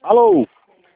Alô?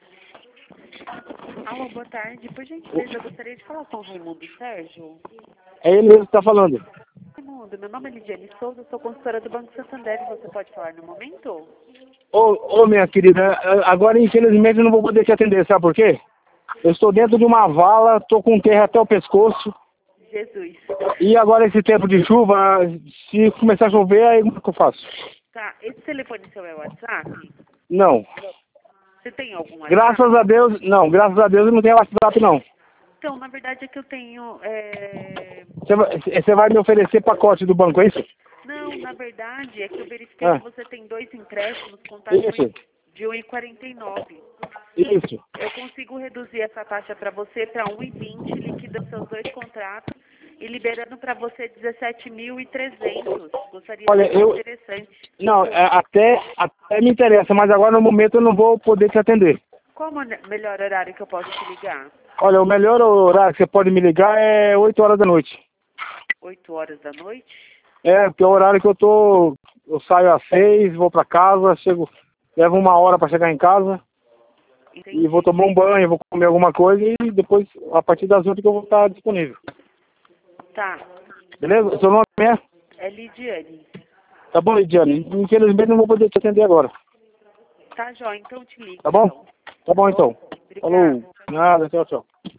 Alô, boa tarde. Por gentileza, eu gostaria de falar com o Raimundo Sérgio. É ele mesmo que tá falando. Raimundo, meu nome é Lidiane Souza, sou consultora do Banco Santander. Você pode falar no momento? Ô, minha querida, agora infelizmente eu não vou poder te atender, sabe por quê? Eu estou dentro de uma vala, tô com terra até o pescoço, Jesus. e agora esse tempo de chuva, se começar a chover, aí como é que eu faço? Tá, esse telefone seu é o WhatsApp? Não. Você tem algum WhatsApp? Graças a Deus, não, graças a Deus eu não tenho WhatsApp não. Então, na verdade é que eu tenho... Você vai me oferecer pacote do banco, é isso? Não, na verdade é que eu verifiquei Ah, que você tem 2 empréstimos com taxa isso, de 1,49. isso. Eu consigo reduzir essa taxa para você para 1,20, liquida seus 2 contratos e liberando para você 17.300. Gostaria de Olha, ser interessante. não, até me interessa, mas agora no momento eu não vou poder te atender. Qual o melhor horário que eu posso te ligar? Olha, o melhor horário que você pode me ligar é 8 horas da noite. 8 horas da noite? Porque é o horário que eu saio às 6, vou pra casa, levo 1 hora pra chegar em casa Entendi. e vou tomar um banho, vou comer alguma coisa e depois, a partir das 8 que eu vou estar disponível. Tá. Beleza? Seu nome é? É Lidiane. Tá bom, Lidiane? Infelizmente não vou poder te atender agora. Tá, Jó, então eu te ligo. Tá bom? Então. Tá bom então. Obrigada. Falou. Nada, tchau, tchau.